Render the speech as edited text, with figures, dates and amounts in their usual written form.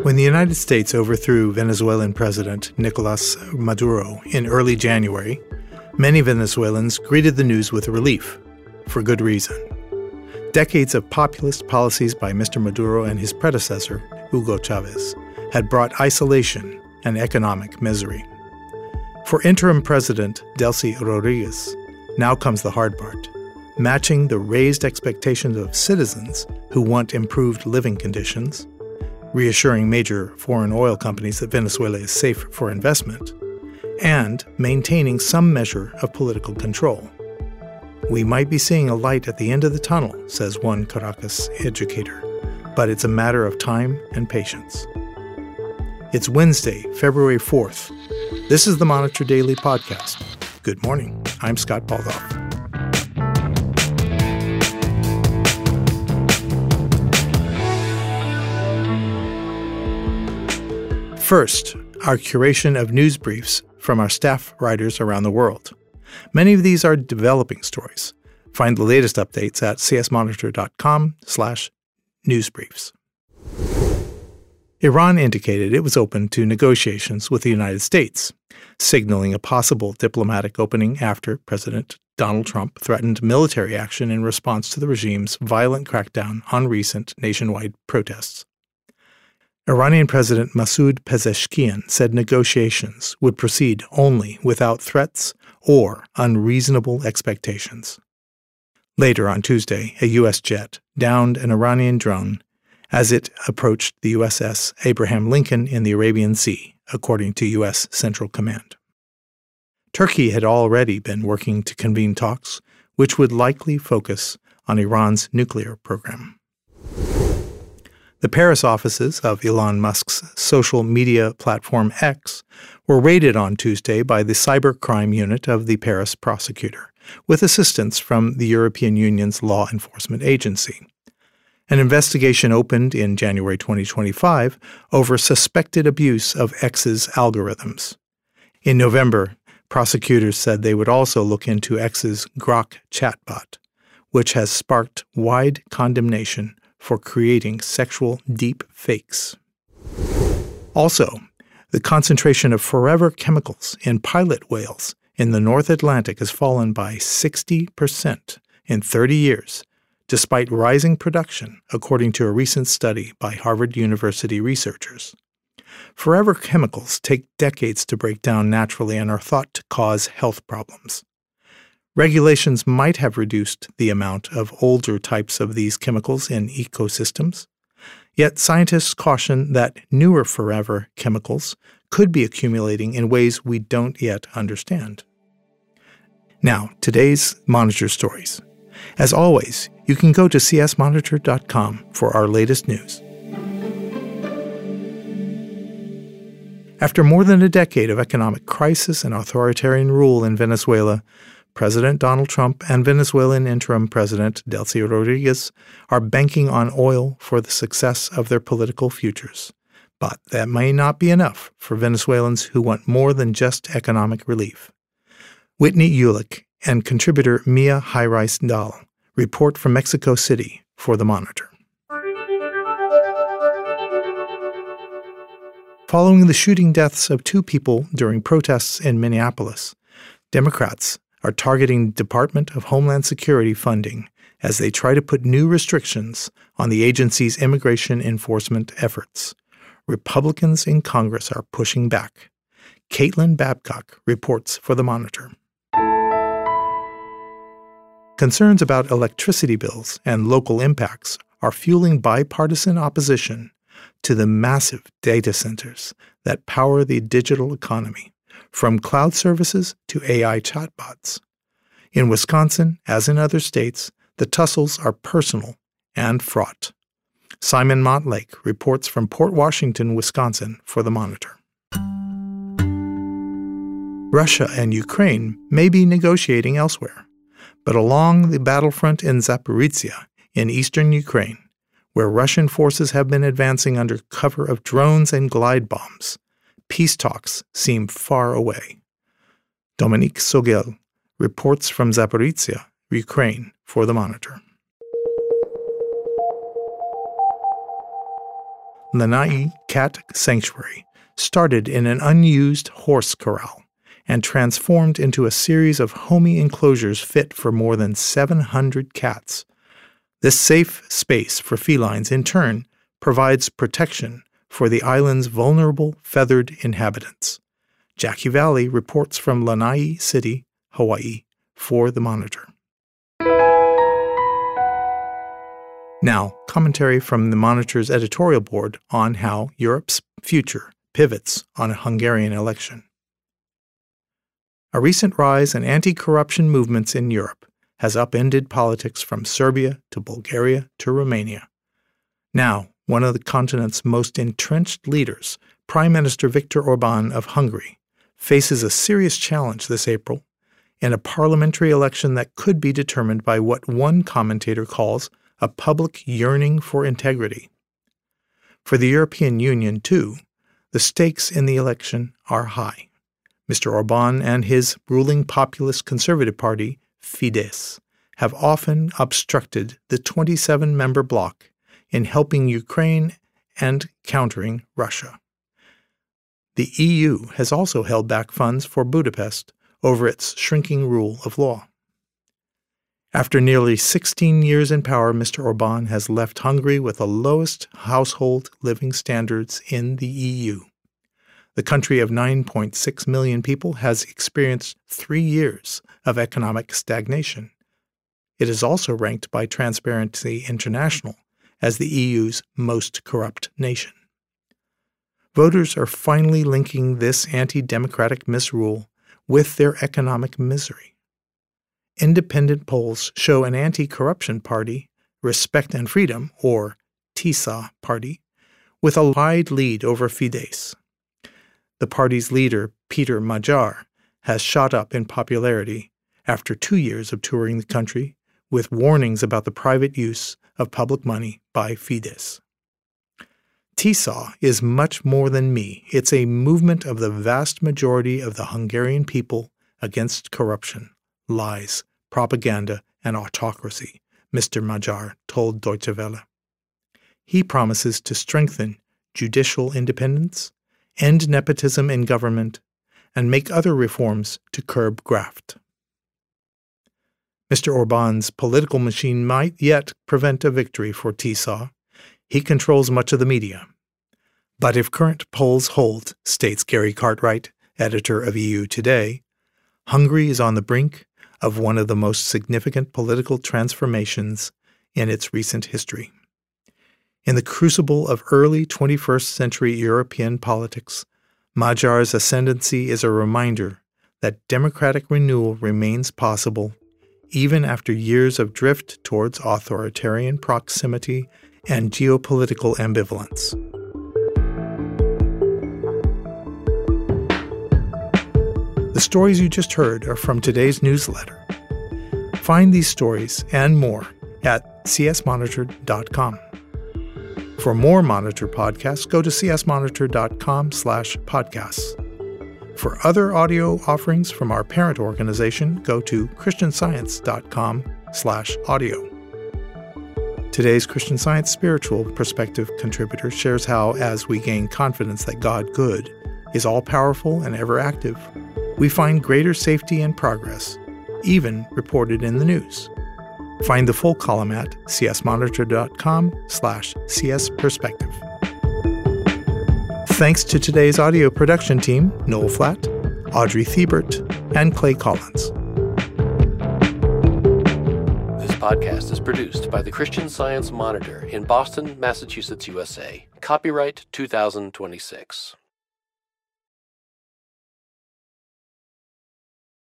When the United States overthrew Venezuelan President Nicolas Maduro in early January, many Venezuelans greeted the news with relief, for good reason. Decades of populist policies by Mr. Maduro and his predecessor, Hugo Chavez, had brought isolation and economic misery. For interim President Delcy Rodriguez, now comes the hard part, matching the raised expectations of citizens who want improved living conditions, reassuring major foreign oil companies that Venezuela is safe for investment, and maintaining some measure of political control. We might be seeing a light at the end of the tunnel, says one Caracas educator, but it's a matter of time and patience. It's Wednesday, February 4th. This is the Monitor Daily Podcast. Good morning. I'm Scott Baldoff. First, our curation of news briefs from our staff writers around the world. Many of these are developing stories. Find the latest updates at csmonitor.com/newsbriefs. Iran indicated it was open to negotiations with the United States, signaling a possible diplomatic opening after President Donald Trump threatened military action in response to the regime's violent crackdown on recent nationwide protests. Iranian President Masoud Pezeshkian said negotiations would proceed only without threats or unreasonable expectations. Later on Tuesday, a U.S. jet downed an Iranian drone as it approached the USS Abraham Lincoln in the Arabian Sea, according to U.S. Central Command. Turkey had already been working to convene talks, which would likely focus on Iran's nuclear program. The Paris offices of Elon Musk's social media platform X were raided on Tuesday by the cybercrime unit of the Paris prosecutor, with assistance from the European Union's law enforcement agency. An investigation opened in January 2025 over suspected abuse of X's algorithms. In November, prosecutors said they would also look into X's Grok chatbot, which has sparked wide condemnation for creating sexual deep fakes. Also, the concentration of forever chemicals in pilot whales in the North Atlantic has fallen by 60% in 30 years, despite rising production, according to a recent study by Harvard University researchers. Forever chemicals take decades to break down naturally and are thought to cause health problems. Regulations might have reduced the amount of older types of these chemicals in ecosystems, yet scientists caution that newer forever chemicals could be accumulating in ways we don't yet understand. Now, today's Monitor stories. As always, you can go to csmonitor.com for our latest news. After more than a decade of economic crisis and authoritarian rule in Venezuela, President Donald Trump and Venezuelan interim President Delcy Rodriguez are banking on oil for the success of their political futures. But that may not be enough for Venezuelans who want more than just economic relief. Whitney Ulick and contributor Mia High-Rice-Dahl report from Mexico City for The Monitor. Following the shooting deaths of 2 people during protests in Minneapolis, Democrats are targeting Department of Homeland Security funding as they try to put new restrictions on the agency's immigration enforcement efforts. Republicans in Congress are pushing back. Caitlin Babcock reports for The Monitor. Concerns about electricity bills and local impacts are fueling bipartisan opposition to the massive data centers that power the digital economy, from cloud services to AI chatbots. In Wisconsin, as in other states, the tussles are personal and fraught. Simon Montlake reports from Port Washington, Wisconsin for The Monitor. Russia and Ukraine may be negotiating elsewhere, but along the battlefront in Zaporizhia, in eastern Ukraine, where Russian forces have been advancing under cover of drones and glide bombs, peace talks seem far away. Dominique Sogel reports from Zaporizhia, Ukraine, for The Monitor. Lanai Cat Sanctuary started in an unused horse corral and transformed into a series of homey enclosures fit for more than 700 cats. This safe space for felines, in turn, provides protection for the island's vulnerable feathered inhabitants. Jackie Valley reports from Lanai City, Hawaii, for The Monitor. Now, commentary from The Monitor's editorial board on how Europe's future pivots on a Hungarian election. A recent rise in anti-corruption movements in Europe has upended politics from Serbia to Bulgaria to Romania. Now, one of the continent's most entrenched leaders, Prime Minister Viktor Orban of Hungary, faces a serious challenge this April in a parliamentary election that could be determined by what one commentator calls a public yearning for integrity. For the European Union, too, the stakes in the election are high. Mr. Orban and his ruling populist conservative party, Fidesz, have often obstructed the 27-member bloc in helping Ukraine and countering Russia. The EU has also held back funds for Budapest over its shrinking rule of law. After nearly 16 years in power, Mr. Orban has left Hungary with the lowest household living standards in the EU. The country of 9.6 million people has experienced 3 years of economic stagnation. It is also ranked by Transparency International as the EU's most corrupt nation. Voters are finally linking this anti-democratic misrule with their economic misery. Independent polls show an anti-corruption party, Respect and Freedom, or TISA party, with a wide lead over Fidesz. The party's leader, Peter Magyar, has shot up in popularity after 2 years of touring the country with warnings about the private use of public money by Fidesz. TISA is much more than me. It's a movement of the vast majority of the Hungarian people against corruption, lies, propaganda, and autocracy, Mr. Magyar told Deutsche Welle. He promises to strengthen judicial independence, end nepotism in government, and make other reforms to curb graft. Mr. Orban's political machine might yet prevent a victory for TISA. He controls much of the media. But if current polls hold, states Gary Cartwright, editor of EU Today, Hungary is on the brink of one of the most significant political transformations in its recent history. In the crucible of early 21st century European politics, Magyar's ascendancy is a reminder that democratic renewal remains possible even after years of drift towards authoritarian proximity and geopolitical ambivalence. The stories you just heard are from today's newsletter. Find these stories and more at csmonitor.com. For more Monitor podcasts, go to csmonitor.com/podcasts. For other audio offerings from our parent organization, go to christianscience.com/audio. Today's Christian Science Spiritual Perspective contributor shares how, as we gain confidence that God good is all-powerful and ever-active, we find greater safety and progress, even reported in the news. Find the full column at csmonitor.com/csperspective. Thanks to today's audio production team, Noel Flatt, Audrey Thiebert, and Clay Collins. This podcast is produced by the Christian Science Monitor in Boston, Massachusetts, USA. Copyright 2026.